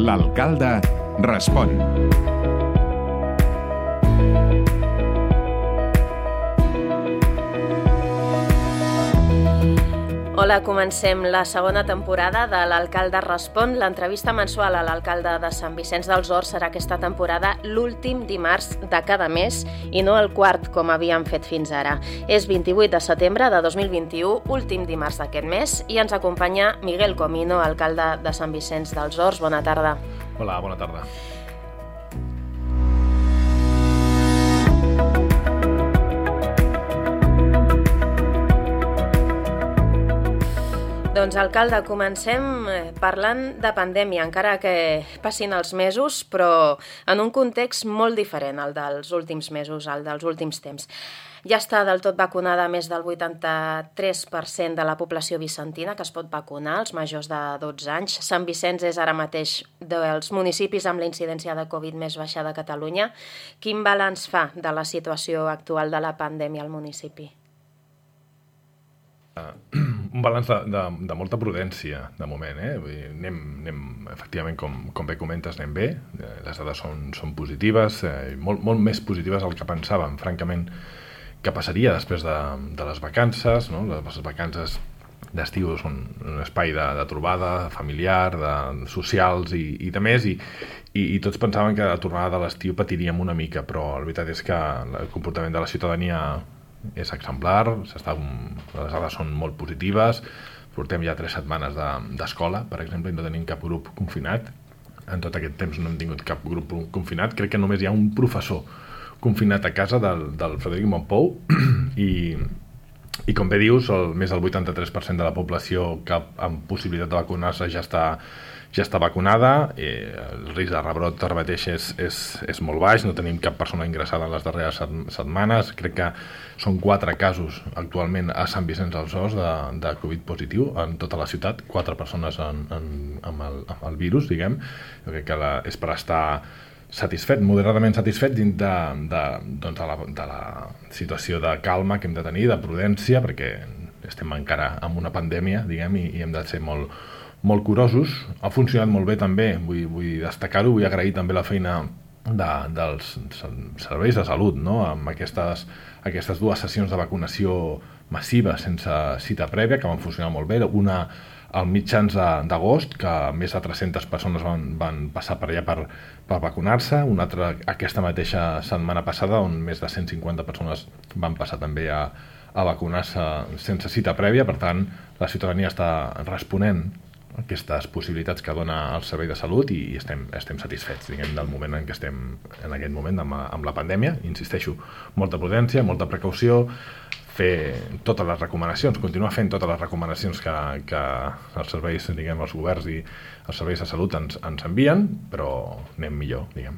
L'alcalde respon. Hola, comencem la segona temporada de l'Alcalde Respon. L'entrevista mensual a l'alcalde de Sant Vicenç dels Horts serà aquesta temporada l'últim dimarts de cada mes i no el quart, com havíem fet fins ara. És 28 de setembre de 2021, últim dimarts d'aquest mes, i ens acompanya Miguel Comino, alcalde de Sant Vicenç dels Horts. Bona tarda. Hola, bona tarda. Doncs, alcalde, comencem parlant de pandèmia, encara que passin els mesos, però en un context molt diferent al dels últims mesos, al dels últims temps. Ja està del tot vacunada més del 83% de la població vicentina que es pot vacunar, els majors de 12 anys. Sant Vicenç és ara mateix dels municipis amb la incidència de Covid més baixa de Catalunya. Quin balanç fa de la situació actual de la pandèmia al municipi? Un balanç de molta prudència, de moment. Anem efectivament, com bé comentes, anem bé. Les dades són positives, molt més positives del que pensàvem, francament, que passaria després de les vacances. No? Les vacances d'estiu són un espai de trobada familiar, socials i de més, i tots pensaven que a la tornada de l'estiu patiríem una mica, però la veritat és que el comportament de la ciutadania és exemplar, les dades són molt positives, portem ja 3 setmanes d'escola, per exemple, i no tenim cap grup confinat. En tot aquest temps no hem tingut cap grup confinat, crec que només hi ha un professor confinat a casa del Frederic Montpou, i com bé dius, més del 83% de la població que amb possibilitat de vacunar-se ja està vacunada. El risc de rebrot ara mateix és molt baix, no tenim cap persona ingressada en les darreres setmanes. Crec que són 4 casos actualment a Sant Vicenç dels Horts de Covid positiu en tota la ciutat, 4 persones amb el virus, diguem. Jo crec que és per estar satisfet, moderadament satisfet dins de la situació de calma que hem de tenir, de prudència, perquè estem encara en una pandèmia, diguem, i hem de ser molt curosos. Ha funcionat molt bé també, vull destacar-ho, vull agrair també la feina dels serveis de salut, no? Amb aquestes 2 sessions de vacunació massiva sense cita prèvia, que van funcionar molt bé. Una als mitjans d'agost, que més de 300 persones van passar per allà per vacunar-se, una altra aquesta mateixa setmana passada, on més de 150 persones van passar també a vacunar-se sense cita prèvia. Per tant, la ciutadania està responent a aquestes possibilitats que dona el servei de salut i estem satisfets, diguem, del moment en què estem en aquest moment amb la pandèmia. Insisteixo, molta prudència, molta precaució, fer totes les recomanacions, continuar fent totes les recomanacions que els serveis, diguem, els governs i els serveis de salut ens envien, però anem millor, diguem.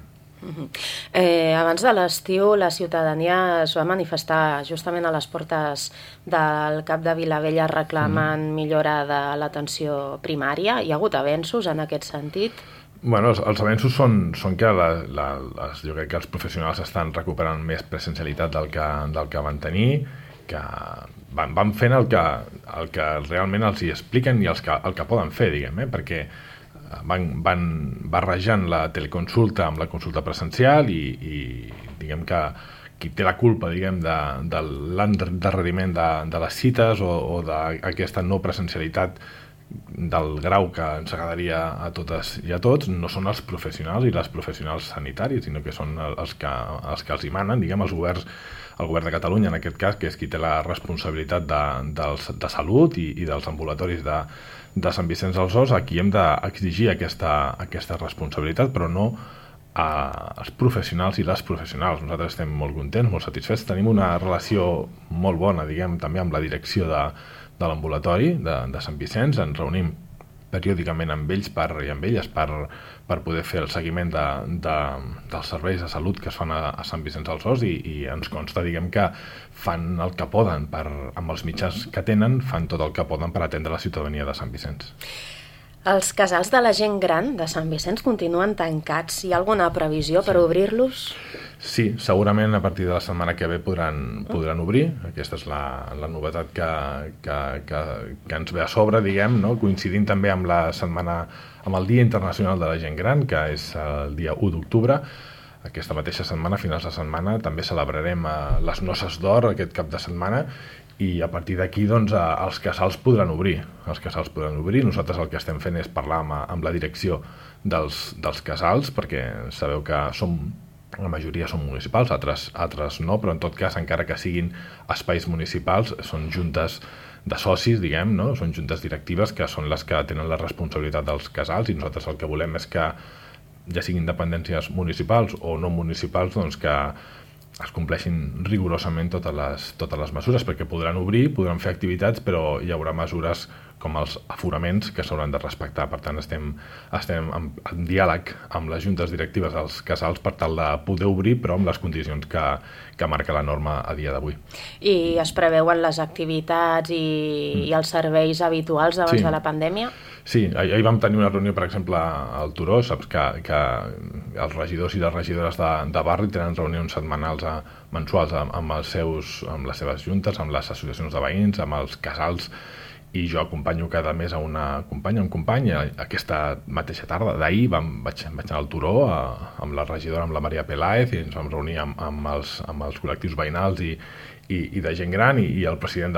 Abans de l'estiu, la ciutadania es va manifestar justament a les portes del CAP de Vilavella reclamant millora de l'atenció primària. Hi ha hagut avenços en aquest sentit? Bueno, els avenços són que jo crec que els professionals estan recuperant més presencialitat del que van tenir, que van fent el que realment els hi expliquen i el que poden fer, diguem, perquè van barrejant la teleconsulta amb la consulta presencial i diguem que qui té la culpa, diguem, de l'endarreriment de les cites o d'aquesta no presencialitat del grau que ens agradaria a totes i a tots, no són els professionals i les professionals sanitaris, sinó que són els que els hi manen, diguem, el govern de Catalunya, en aquest cas, que és qui té la responsabilitat de salut i dels ambulatoris de Sant Vicenç dels Horts. Aquí hem d'exigir aquesta responsabilitat, però no als professionals i les professionals. Nosaltres estem molt contents, molt satisfets. Tenim una relació molt bona, diguem, també amb la direcció de l'ambulatori de Sant Vicenç. Ens reunim periòdicament amb ells i amb elles per poder fer el seguiment dels serveis de salut que es fan a Sant Vicenç dels Horts i ens consta, diguem, que fan el que poden amb els mitjans que tenen, fan tot el que poden per atendre la ciutadania de Sant Vicenç. Els casals de la gent gran de Sant Vicenç continuen tancats. Hi ha alguna previsió per obrir-los? Sí, segurament a partir de la setmana que ve podran obrir. Aquesta és la novetat que ens ve a sobre, diguem, no? Coincidint també amb amb el Dia Internacional de la Gent Gran, que és el dia 1 d'octubre. Aquesta mateixa setmana, a finals de setmana, també celebrarem les noces d'or aquest cap de setmana, i a partir d'aquí doncs, els casals podran obrir. Nosaltres el que estem fent és parlar amb la direcció dels casals, perquè sabeu que la majoria són municipals, altres no, però en tot cas, encara que siguin espais municipals, són juntes de socis, diguem, no? Són juntes directives que són les que tenen la responsabilitat dels casals, i nosaltres el que volem és que, ja siguin dependències municipals o no municipals, doncs que es compleixin rigorosament totes les mesures, perquè podran obrir, podran fer activitats, però hi haurà mesures com els aforaments que s'hauran de respectar. Per tant, estem en diàleg amb les juntes directives dels casals per tal de poder obrir, però amb les condicions que marca la norma a dia d'avui. I es preveuen les activitats i els serveis habituals abans de la pandèmia? Sí, ahir vam tenir una reunió, per exemple, al Turó. Saps que els regidors i les regidores de barri tenen reunions setmanals mensuals amb les seves juntes, amb les associacions de veïns, amb els casals, i jo acompanyo cada mes a una companya, un company. Aquesta mateixa tarda d'ahir vaig anar al Turó amb la regidora, amb la Maria Peláez, i ens vam reunir amb els col·lectius veïnals i de gent gran, i el president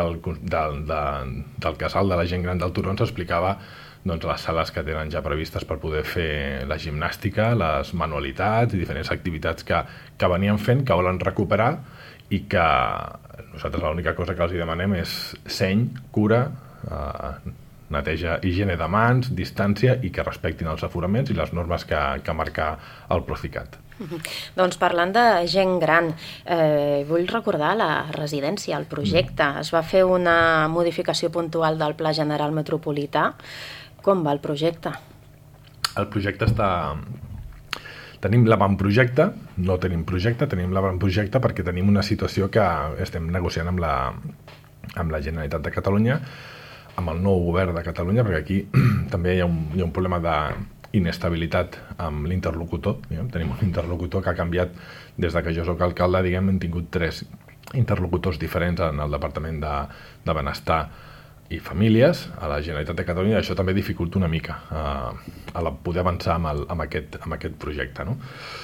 del casal de la gent gran del Turó ens explicava doncs, les sales que tenen ja previstes per poder fer la gimnàstica, les manualitats i diferents activitats que venien fent, que volen recuperar, i que nosaltres l'única cosa que els demanem és seny, cura, neteja, higiene de mans, distància, i que respectin els aforaments i les normes que marca el Procicat. Doncs parlant de gent gran, vull recordar la residència, el projecte. Es va fer una modificació puntual del Pla General Metropolità. Com va el projecte? El projecte Tenim l'avantprojecte, no tenim projecte, tenim l'avantprojecte perquè tenim una situació que estem negociant amb la Generalitat de Catalunya, amb el nou govern de Catalunya, perquè aquí també hi ha un problema d'inestabilitat amb l'interlocutor. Tenim un interlocutor que ha canviat des que jo soc alcalde, hem tingut 3 interlocutors diferents en el Departament de Benestar i Famílies a la Generalitat de Catalunya, i això també dificulta una mica a poder avançar amb aquest projecte. No?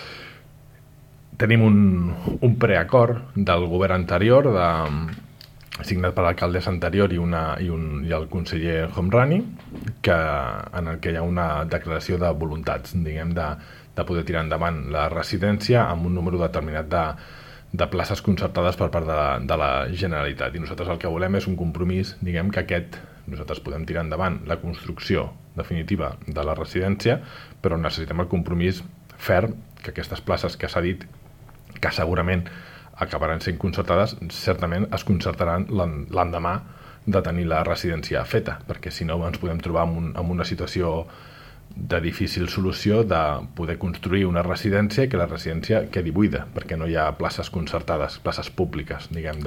Tenim un preacord del govern anterior, signat per l'alcaldessa anterior i el conseller Homrani, en el que hi ha una declaració de voluntats, de poder tirar endavant la residència amb un número determinat de places concertades per part de la Generalitat. I nosaltres el que volem és un compromís, que nosaltres podem tirar endavant la construcció definitiva de la residència, però necessitem el compromís ferm que aquestes places que s'ha dit que segurament acabaran sent concertades, certament es concertaran l'endemà de tenir la residència feta, perquè si no ens podem trobar en una situació de difícil solució de poder construir una residència i que la residència quedi buida, perquè no hi ha places concertades, places públiques,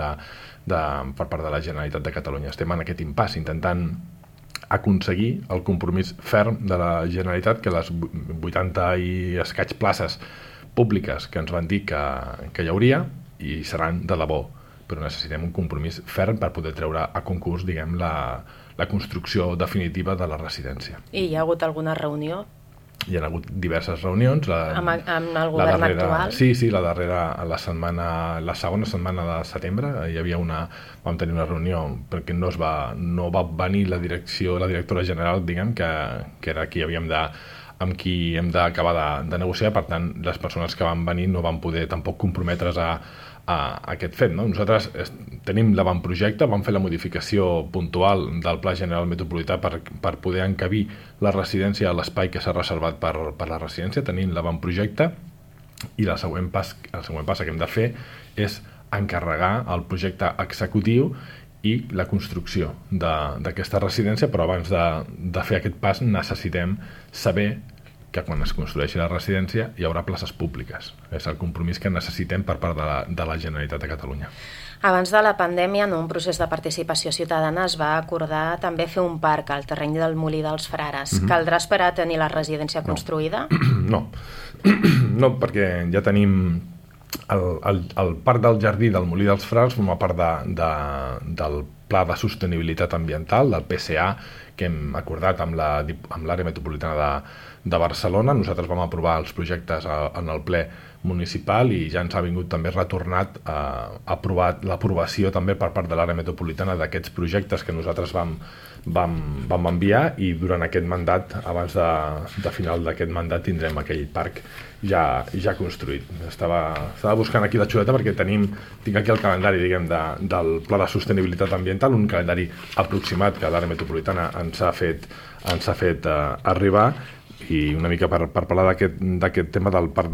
per part de la Generalitat de Catalunya. Estem en aquest impàs, intentant aconseguir el compromís ferm de la Generalitat que les 80 i escaig places públiques que ens van dir que hi hauria i seran de debò, però necessitem un compromís ferm per poder treure a concurs, la construcció definitiva de la residència. I hi ha hagut alguna reunió? Hi ha hagut diverses reunions. Amb el govern actual? Sí, la darrera, la segona setmana de setembre, vam tenir una reunió perquè no va venir la directora general, que era amb qui hem d'acabar de negociar. Per tant, les persones que van venir no van poder tampoc comprometre's a aquest fet. Nosaltres tenim l'avantprojecte, vam fer la modificació puntual del Pla General Metropolità per poder encabir la residència a l'espai que s'ha reservat per la residència. Tenim l'avantprojecte i el següent pas que hem de fer és encarregar el projecte executiu i la construcció d'aquesta residència, però abans de fer aquest pas necessitem saber que quan es construeixi la residència hi haurà places públiques. És el compromís que necessitem per part de la Generalitat de Catalunya. Abans de la pandèmia, en un procés de participació ciutadana, es va acordar també fer un parc al terreny del Molí dels Frares. Caldrà esperar a tenir la residència construïda? No, perquè ja tenim el Parc del Jardí del Molí dels Frares forma part del Pla de Sostenibilitat Ambiental, del PSA, que hem acordat amb l'àrea metropolitana de Barcelona. Nosaltres vam aprovar els projectes en el ple municipal i ja ens ha vingut també retornat l'aprovació també per part de l'àrea metropolitana d'aquests projectes que nosaltres vam enviar, i durant aquest mandat, abans de final d'aquest mandat, tindrem aquell parc ja construït. Estava buscant aquí la xuleta perquè tinc aquí el calendari, diguem, del Pla de Sostenibilitat Ambiental, un calendari aproximat que l'àrea metropolitana ens ha fet arribar, i una mica per parlar d'aquest tema del parc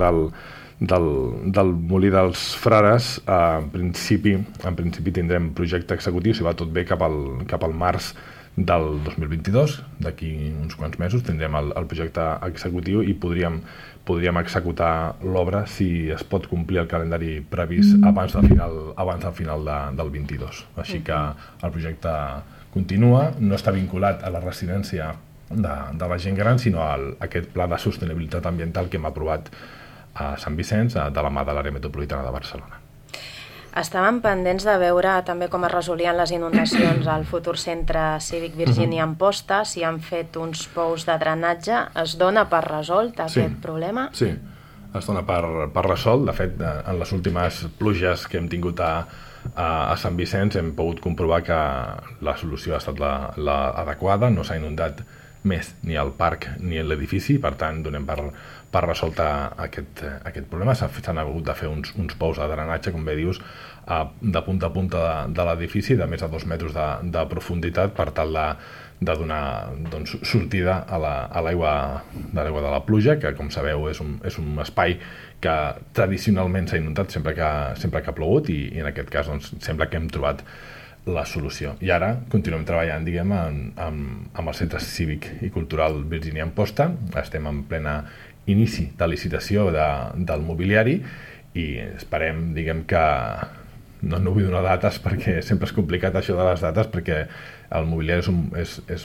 del Molí dels Frares. En principi tindrem projecte executiu, si va tot bé, cap al març del 2022, d'aquí uns quants mesos tindrem el projecte executiu i podríem executar l'obra si es pot complir el calendari previst abans del final del 22. Així que el projecte continua, no està vinculat a la residència de la gent gran, sinó a aquest pla de sostenibilitat ambiental que hem aprovat a Sant Vicenç de la mà de l'àrea metropolitana de Barcelona. Estàvem pendents de veure també com es resolien les inundacions al futur centre cívic Virgínia Amposta, si han fet uns pous de drenatge. Es dona per resolt aquest problema? Sí, es dona per resolt. De fet, en les últimes pluges que hem tingut a Sant Vicenç hem pogut comprovar que la solució ha estat l'adequada, no s'ha inundat més ni el parc ni l'edifici, per tant donem per resoltar aquest problema. S'han hagut de fer uns pous de drenatge, com bé dius, de punta a punta de l'edifici, de més de 2 metres de profunditat, per tal de donar sortida a l'aigua de la pluja, que, com sabeu, és un espai que tradicionalment s'ha inundat sempre que ha plogut, i en aquest cas sembla que hem trobat la solució. I ara continuem treballant, diguem, amb el Centre Cívic i Cultural Virgínia Amposta. Estem en plena inici de licitació del mobiliari i esperem, diguem, que no vull donar dates perquè sempre és complicat això de les dates, perquè el mobiliari és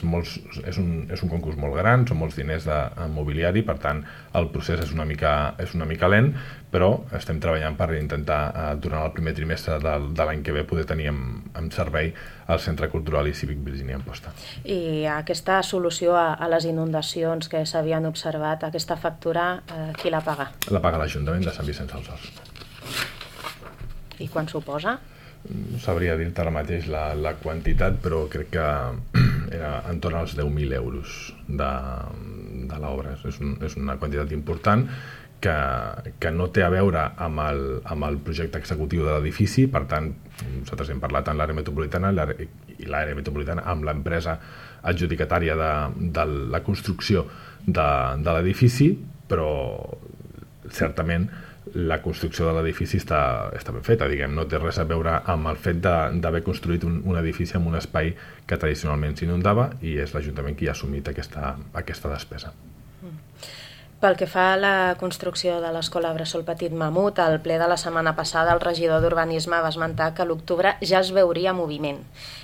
un concurs molt gran, són molts diners de mobiliari, per tant el procés és una mica lent, però estem treballant per intentar durant el primer trimestre de l'any que ve poder tenir en servei el Centre Cultural i Cívic Virgínia Amposta. I aquesta solució a les inundacions que s'havien observat, aquesta factura, qui la paga? La paga l'Ajuntament de Sant Vicenç dels Horts. I quan suposa? No sabria dir-te ara mateix la quantitat, però crec que era entorn als 10.000 euros de l'obra. És una quantitat important que no té a veure amb el projecte executiu de l'edifici. Per tant, nosaltres hem parlat amb l'àrea metropolitana i l'àrea metropolitana amb l'empresa adjudicatària de la construcció de l'edifici, però certament la construcció de l'edifici està ben feta, diguem, no té res a veure amb el fet d'haver construït un edifici en un espai que tradicionalment s'inundava, i és l'Ajuntament qui ha assumit aquesta despesa. Pel que fa a la construcció de l'Escola Bressol Petit Mamut, al ple de la setmana passada el regidor d'Urbanisme va esmentar que a l'octubre ja es veuria moviment.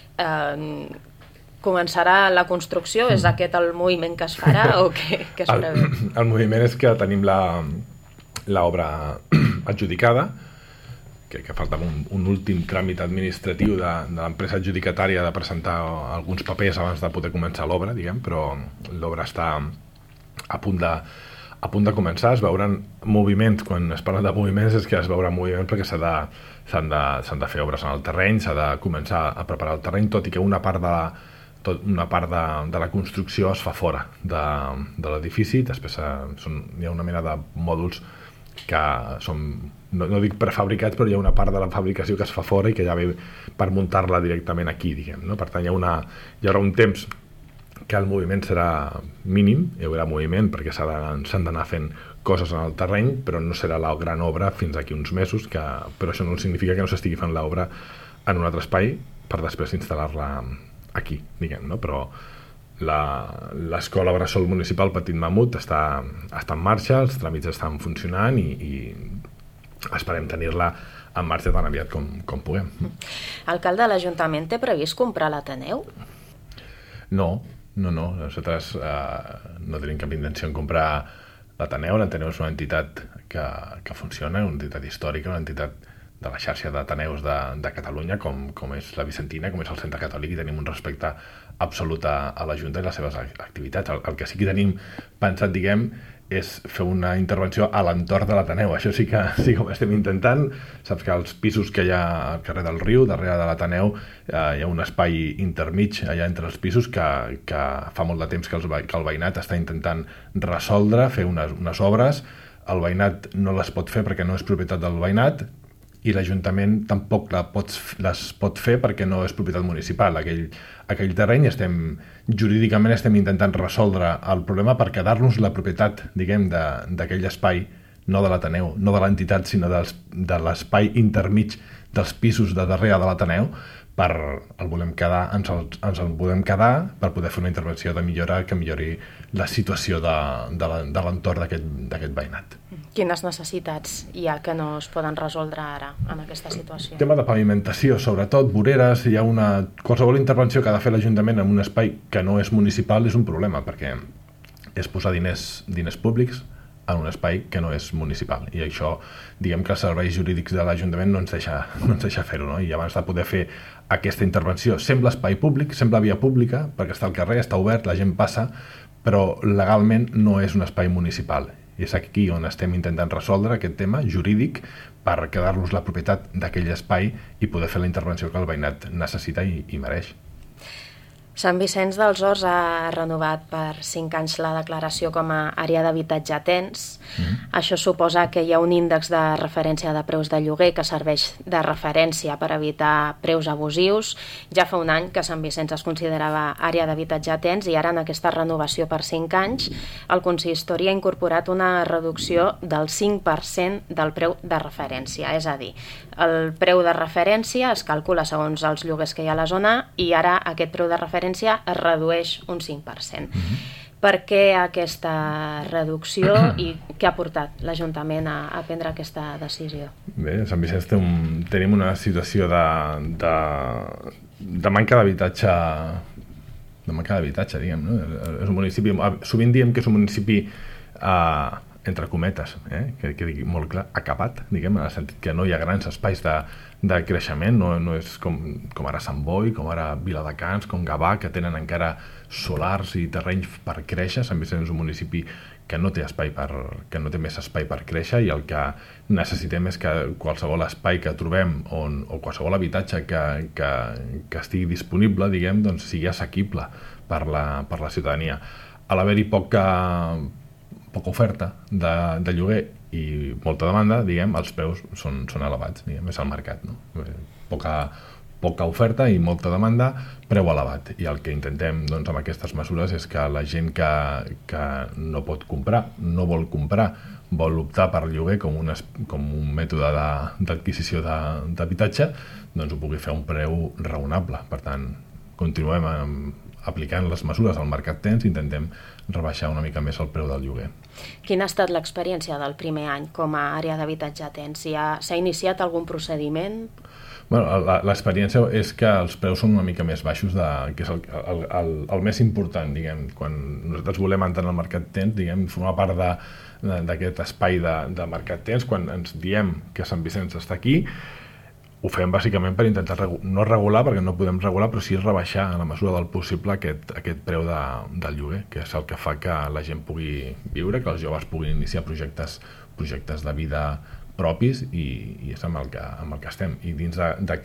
Començarà la construcció? És aquest el moviment que es farà o què es preveu? El moviment és que tenim l'obra adjudicada, que falta un últim tràmit administratiu de l'empresa adjudicatària de presentar alguns papers abans de poder començar l'obra, diguem, però l'obra està a punt de començar. Es veuran moviments. Quan es parla de moviments és que es veurà moviments perquè s'han de fer obres en el terreny, s'ha de començar a preparar el terreny, tot i que una part de la construcció es fa fora de l'edifici. Després hi ha una mena de mòduls que són, no dic prefabricats, però hi ha una part de la fabricació que es fa fora i que ja ve per muntar-la directament aquí, diguem, no? Per tant, hi haurà un temps que el moviment serà mínim, hi haurà moviment perquè s'han d'anar fent coses en el terreny, però no serà la gran obra fins aquí uns mesos, però això no significa que no s'estigui fent l'obra en un altre espai per després instal·lar-la aquí, diguem, no? Però l'Escola Bressol Municipal Petit Mamut està en marxa, els tràmits estan funcionant i esperem tenir-la en marxa tan aviat com puguem. Alcalde, l'Ajuntament té previst comprar l'Ateneu? No. Nosaltres no tenim cap intenció en comprar l'Ateneu és una entitat que funciona, una entitat històrica, una entitat de la xarxa d'Ateneus de Catalunya, com és la Vicentina, com és el Centre Catòlic, i tenim un respecte absolut a la Junta i les seves activitats. El que sí que tenim pensat, diguem, és fer una intervenció a l'entorn de l'Ateneu. Això sí que ho estem intentant. Saps que als pisos que hi ha al carrer del Riu, darrere de l'Ateneu, hi ha un espai intermig allà entre els pisos que fa molt de temps que el veïnat està intentant resoldre, fer unes obres. El veïnat no les pot fer perquè no és propietat del veïnat, i l'Ajuntament tampoc les pot fer perquè no és propietat municipal. Aquell terreny jurídicament estem intentant resoldre el problema per quedar-nos la propietat, diguem, d'aquell espai, no de l'Ateneu, no de l'entitat, sinó de l'espai intermig dels pisos de darrere de l'Ateneu. Ens el volem quedar per poder fer una intervenció de millora que millori la situació de l'entorn d'aquest veïnat. Quines necessitats hi ha que no es poden resoldre ara en aquesta situació? Tema de pavimentació, sobretot, voreres. Hi ha qualsevol intervenció que ha de fer l'Ajuntament en un espai que no és municipal és un problema, perquè és posar diners públics en un espai que no és municipal, i això, diguem que els serveis jurídics de l'Ajuntament no ens deixa fer-ho, no? I abans de poder fer aquesta intervenció, sembla espai públic, sembla via pública, perquè està al carrer, està obert, la gent passa, però legalment no és un espai municipal. I és aquí on estem intentant resoldre aquest tema jurídic per quedar-nos la propietat d'aquell espai i poder fer la intervenció que el veïnat necessita i mereix. Sant Vicenç dels Horts ha renovat per 5 anys la declaració com a àrea d'habitatge tens. Això suposa que hi ha un índex de referència de preus de lloguer que serveix de referència per evitar preus abusius. Ja fa un any que Sant Vicenç es considerava àrea d'habitatge tens i ara en aquesta renovació per 5 anys el consistori ha incorporat una reducció del 5% del preu de referència. És a dir, el preu de referència es calcula segons els lloguers que hi ha a la zona i ara aquest preu de referència es redueix un 5%. Per què aquesta reducció i què ha portat l'Ajuntament a prendre aquesta decisió? Bé, a Sant Vicenç tenim una situació de manca d'habitatge, diguem, no? És un municipi, sovint diem que és un municipi entre cometes, que digui molt clar, acabat, diguem, en el sentit que no hi ha grans espais de creixement, no és com ara Sant Boi, com ara Viladecans, com Gavà, que tenen encara solars i terrenys per créixer. Sant Vicenç és un municipi que no té més espai per créixer, i el que necessitem és que qualsevol espai que trobem o qualsevol habitatge que estigui disponible, diguem, doncs sigui assequible per la ciutadania. A l'haver-hi poca oferta de lloguer i molta demanda, diguem, els preus són elevats, diguem, és el mercat, no? Poca oferta i molta demanda, preu elevat. I el que intentem, doncs, amb aquestes mesures és que la gent que no pot comprar, no vol comprar, vol optar per lloguer com un mètode d'adquisició d'habitatge, doncs ho pugui fer a un preu raonable. Per tant, continuem aplicant les mesures al mercat tens i intentem rebaixar una mica més el preu del lloguer. Quina ha estat l'experiència del primer any com a àrea d'habitatge tens? S'ha iniciat algun procediment? L'experiència és que els preus són una mica més baixos, que és el més important, diguem. Quan nosaltres volem entrar al mercat tens, diguem, formar part d'aquest espai de mercat tens, quan ens diem que Sant Vicenç està aquí, ho fem bàsicament per intentar no regular, perquè no podem regular, però sí rebaixar a la mesura del possible aquest preu del lloguer, que és el que fa que la gent pugui viure, que els joves puguin iniciar projectes de vida propis, i és amb el que estem. I dins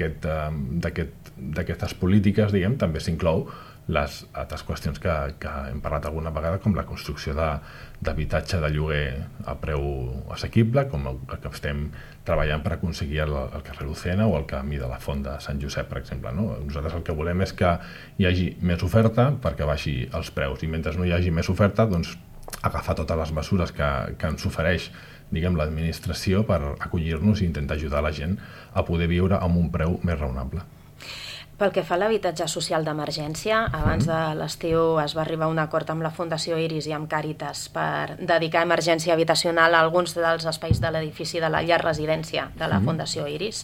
d'aquestes polítiques, diguem, també s'inclou les altres qüestions que hem parlat alguna vegada, com la construcció d'habitatge de lloguer a preu assequible, com el que estem treballant per aconseguir el carrer Lucena o el camí de la Font de Sant Josep, per exemple, no? Nosaltres el que volem és que hi hagi més oferta perquè baixi els preus, i mentre no hi hagi més oferta, doncs agafar totes les mesures que ens ofereix, diguem, l'administració per acollir-nos i intentar ajudar la gent a poder viure amb un preu més raonable. Pel que fa a l'habitatge social d'emergència, abans de l'estiu es va arribar a un acord amb la Fundació Iris i amb Càritas per dedicar emergència habitacional a alguns dels espais de l'edifici de la llar residència de la Fundació Iris.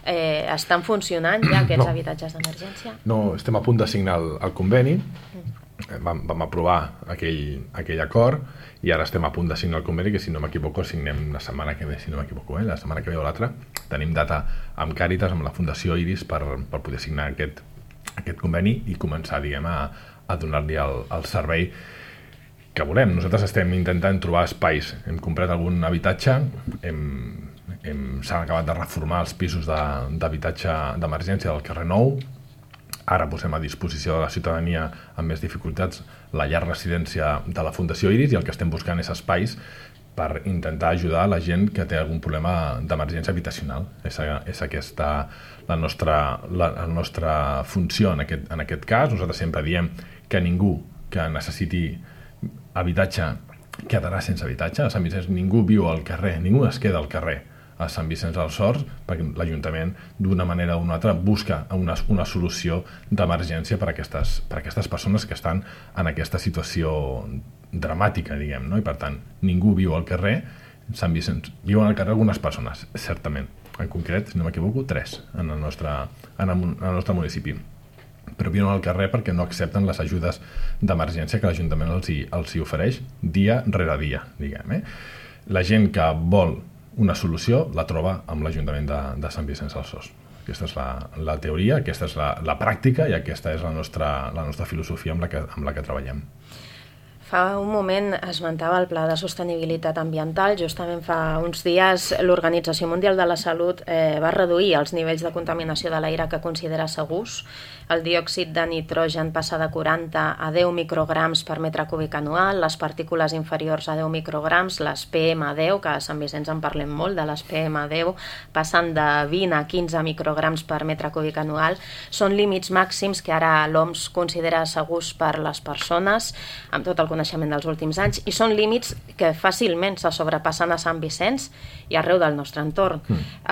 Estan funcionant ja aquests habitatges d'emergència? No, estem a punt de signar el conveni. vam aprovar aquell acord i ara estem a punt de signar el conveni, que si no m'equivoco signem la setmana que ve, si no m'equivoco, la setmana que ve o l'altra. Tenim data amb Càritas, amb la Fundació Iris, per poder signar aquest conveni i començar, diguem, a donar-li el servei que volem. Nosaltres estem intentant trobar espais. Hem comprat algun habitatge, s'han acabat de reformar els pisos d'habitatge d'emergència del carrer Nou. Ara posem a disposició de la ciutadania amb més dificultats la llar residència de la Fundació Iris, i el que estem buscant és espais per intentar ajudar la gent que té algun problema d'emergència habitacional. És aquesta la nostra funció en aquest cas. Nosaltres sempre diem que ningú que necessiti habitatge quedarà sense habitatge. A Sant Vicenç ningú viu al carrer, ningú es queda al carrer a Sant Vicenç dels Horts, perquè l'Ajuntament d'una manera o d'una altra busca una solució d'emergència per a aquestes persones que estan en aquesta situació dramàtica, diguem, no? I per tant, ningú viu al carrer. Sant Vicenç viuen al carrer algunes persones, certament. En concret, si no m'equivoco, 3 en el nostre municipi. Però viuen al carrer perquè no accepten les ajudes d'emergència que l'Ajuntament els hi ofereix dia rere dia, diguem. La gent que vol una solució la troba amb l'Ajuntament de Sant Vicenç dels Horts. Aquesta és la teoria, aquesta és la pràctica, i aquesta és la nostra filosofia amb la que treballem. Fa un moment esmentava el Pla de Sostenibilitat Ambiental. Justament fa uns dies l'Organització Mundial de la Salut va reduir els nivells de contaminació de l'aire que considera segurs. El diòxid de nitrogen passa de 40 a 10 micrograms per metre cúbic anual, les partícules inferiors a 10 micrograms, les PM10, que a Sant Vicenç en parlem molt de les PM10, passen de 20 a 15 micrograms per metre cúbic anual. Són límits màxims que ara l'OMS considera segurs per les persones, amb tot el coneixement dels últims anys, i són límits que fàcilment se sobrepassen a Sant Vicenç i arreu del nostre entorn.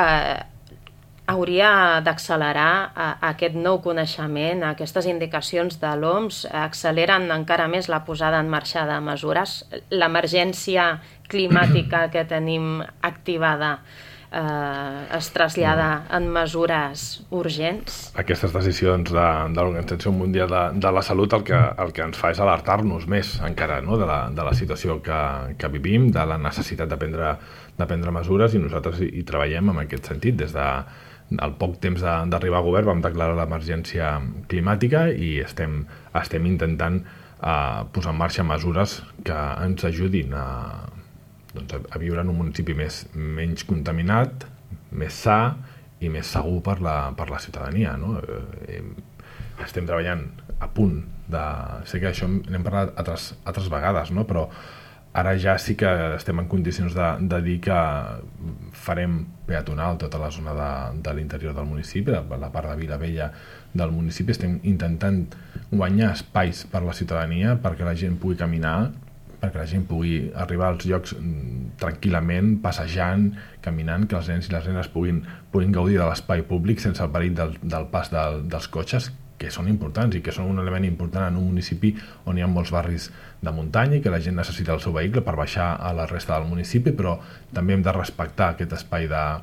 Hauria d'accelerar aquest nou coneixement, aquestes indicacions de l'OMS acceleren encara més la posada en marxa de mesures. L'emergència climàtica que tenim activada es trasllada en mesures urgents. Aquestes decisions de l'Organització Mundial de la Salut el que ens fa és alertar-nos més encara, no? de la situació que vivim, de la necessitat de prendre mesures, i nosaltres hi treballem en aquest sentit. Des del poc temps d'arribar a govern vam declarar l'emergència climàtica i estem intentant posar en marxa mesures que ens ajudin a viure en un municipi menys contaminat, més sa i més segur per la ciutadania, no? Estem treballant a punt sé que això n'hem parlat altres vegades, no? Però ara ja sí que estem en condicions de dir que farem peatonal tota la zona de l'interior del municipi, la part de Vilavella del municipi. Estem intentant guanyar espais per la ciutadania perquè la gent pugui caminar, perquè la gent pugui arribar als llocs tranquil·lament, passejant, caminant, que els nens i les nenes puguin gaudir de l'espai públic sense el perill del pas dels cotxes, que són importants i que són un element important en un municipi on hi ha molts barris de muntanya i que la gent necessita el seu vehicle per baixar a la resta del municipi, però també hem de respectar aquest espai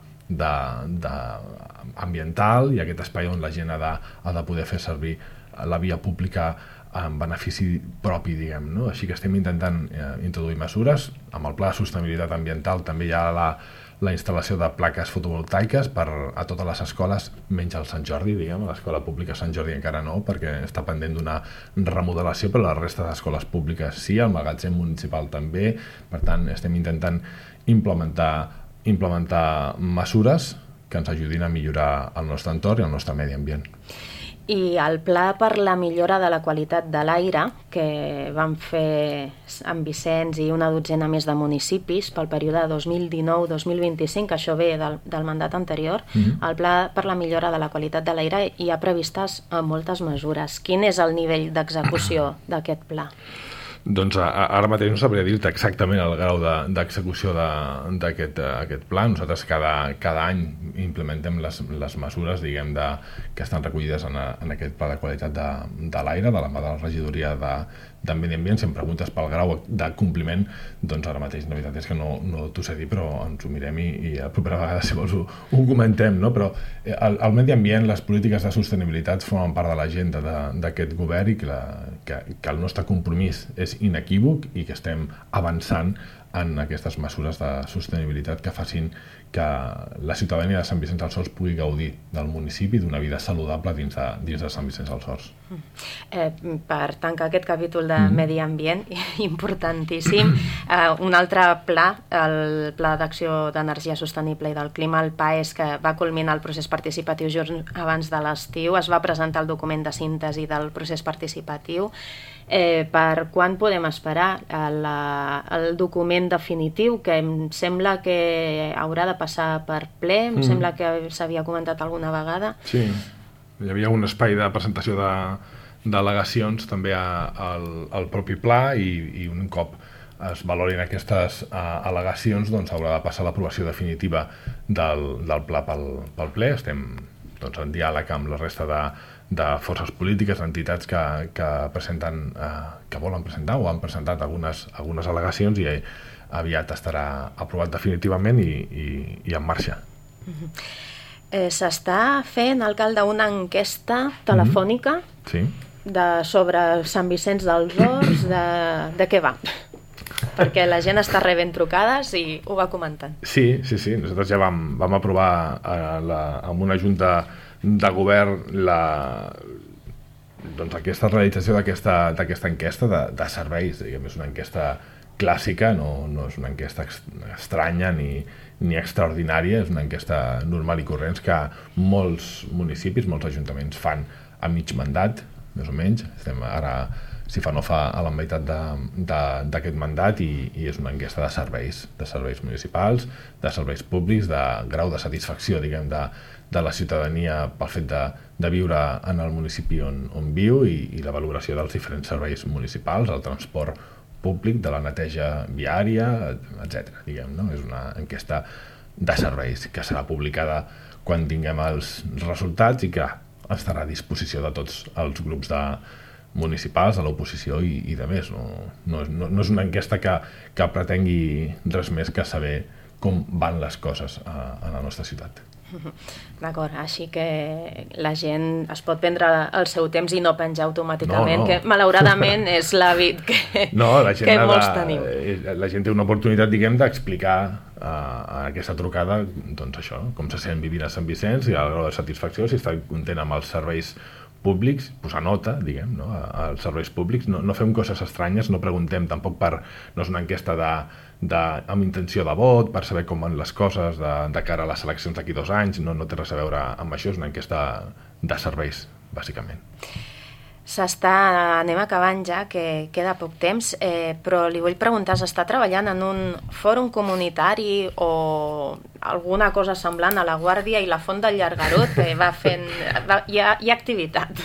ambiental i aquest espai on la gent ha de poder fer servir la via pública en benefici propi, diguem, no? Així que estem intentant introduir mesures. Amb el Pla de Sostenibilitat Ambiental també hi ha la instal·lació de plaques fotovoltaiques a totes les escoles, menys al Sant Jordi, diguem, a l'escola pública Sant Jordi encara no, perquè està pendent d'una remodelació, però la resta d'escoles públiques sí, el magatzem municipal també. Per tant, estem intentant implementar mesures que ens ajudin a millorar el nostre entorn i el nostre medi ambient. I el pla per la millora de la qualitat de l'aire que van fer Sant Vicenç i una dotzena més de municipis pel període 2019-2025, que això ve del mandat anterior, el pla per la millora de la qualitat de l'aire hi ha previstes moltes mesures. Quin és el nivell d'execució d'aquest pla? Doncs ara mateix no sabria dir-te exactament el grau d'execució d'aquest pla. Nosaltres cada any implementem les mesures, diguem, que estan recollides en aquest pla de qualitat de l'aire, de la mà de la regidoria medi ambient. Si em preguntes pel grau de compliment, doncs ara mateix la veritat és que no t'ho sé dir, però ens ho mirem i la propera vegada, si vols, ho comentem, no? Però el medi ambient, les polítiques de sostenibilitat formen part de l'agenda d'aquest govern i que el nostre compromís és inequívoc i que estem avançant en aquestes mesures de sostenibilitat que facin que la ciutadania de Sant Vicenç dels Horts pugui gaudir del municipi d'una vida saludable dins de Sant Vicenç dels Horts. Per tancar aquest capítol de medi ambient, importantíssim, un altre pla, el Pla d'Acció d'Energia Sostenible i del Clima, el PAES, que va culminar el procés participatiu just abans de l'estiu, es va presentar el document de síntesi del procés participatiu. Per quan podem esperar el document definitiu, que em sembla que haurà de passar per ple, em sembla que s'havia comentat alguna vegada. Sí, hi havia un espai de presentació d'al·legacions també al propi pla i un cop es valorin aquestes al·legacions doncs haurà de passar l'aprovació definitiva del pla pel ple. Estem en diàleg amb la resta de forces polítiques, entitats que presenten, que volen presentar o han presentat algunes al·legacions i aviat estarà aprovat definitivament i en marxa. S'està fent, alcalde, una enquesta telefònica sobre Sant Vicenç dels Horts, de què va? Perquè la gent està rebent trucades i ho va comentant. Sí, nosaltres ja vam aprovar amb una junta de govern aquesta realització d'aquesta enquesta de serveis. És una enquesta clàssica, no és una enquesta estranya ni extraordinària, és una enquesta normal i corrent que molts municipis, molts ajuntaments fan a mig mandat, més o menys. Estem ara, si fa no fa, a la meitat d'aquest mandat i és una enquesta de serveis municipals, de serveis públics, de grau de satisfacció, diguem, de la ciutadania pel fet de viure en el municipi on viu i la valoració dels diferents serveis municipals, el transport públic, de la neteja viària, etc. No? És una enquesta de serveis que serà publicada quan tinguem els resultats i que estarà a disposició de tots els grups municipals, de l'oposició i de més. No és una enquesta que pretengui res més que saber com van les coses a la nostra ciutat. D'acord, així que la gent es pot prendre el seu temps i no penjar automàticament, que malauradament és l'hàbit que molts tenim. La gent té una oportunitat, diguem, d'explicar a aquesta trucada, doncs això, com se sent vivint a Sant Vicenç i el grau de satisfacció, si està content amb els serveis públics, posar nota, diguem, no? Als serveis públics. No fem coses estranyes, no preguntem tampoc no és una enquesta amb intenció de vot, per saber com van les coses de cara a les eleccions d'aquí 2 anys, no té res a veure amb això, és una enquesta de serveis, bàsicament. Anem acabant ja, que queda poc temps, però li vull preguntar, s'està treballant en un fòrum comunitari o alguna cosa semblant a La Guàrdia i la Font del Llargarut, que hi ha activitat?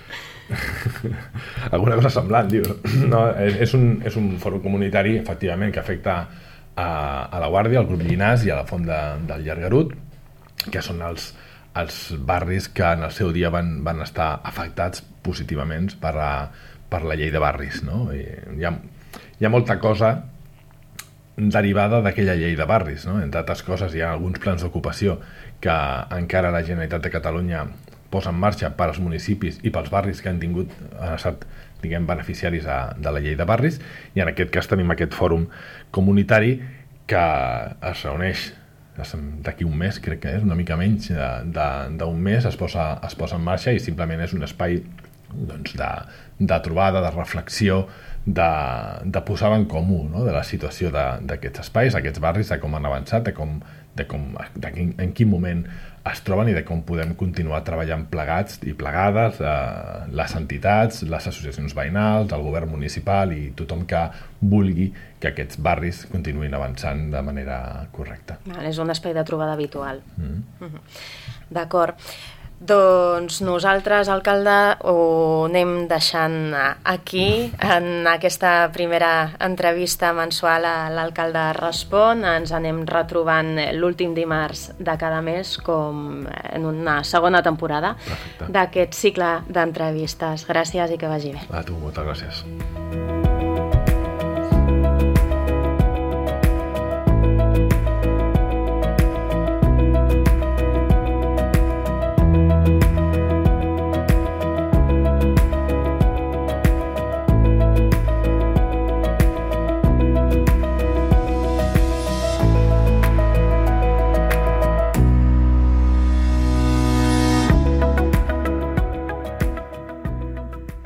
Alguna cosa semblant, dius. No, és un fòrum comunitari, efectivament, que afecta a La Guàrdia, al grup Llinars i a la Font del Llargarut, que són els barris que en el seu dia van estar afectats positivament per la llei de barris. No? Hi ha molta cosa derivada d'aquella llei de barris. No? Entre altres coses, hi ha alguns plans d'ocupació que encara la Generalitat de Catalunya posa en marxa per als municipis i pels barris que han estat, diguem, beneficiaris de la llei de barris, i en aquest cas tenim aquest fòrum comunitari que es reuneix d'aquí un mes, crec que és una mica menys d'un mes, es posa en marxa i simplement és un espai de trobada, de reflexió, de posar en comú, no? De la situació d'aquests espais, d'aquests barris, de com han avançat, en quin moment es troben i de com podem continuar treballant plegats i plegades, les entitats, les associacions veïnals, el govern municipal i tothom que vulgui que aquests barris continuïn avançant de manera correcta. És un espai de trobada habitual. D'acord. Doncs nosaltres, alcalde, ho anem deixant aquí, en aquesta primera entrevista mensual a l'Alcalde Respon. Ens anem retrobant l'últim dimarts de cada mes, com en una segona temporada d'aquest cicle d'entrevistes. Gràcies i que vagi bé. A tu, moltes gràcies.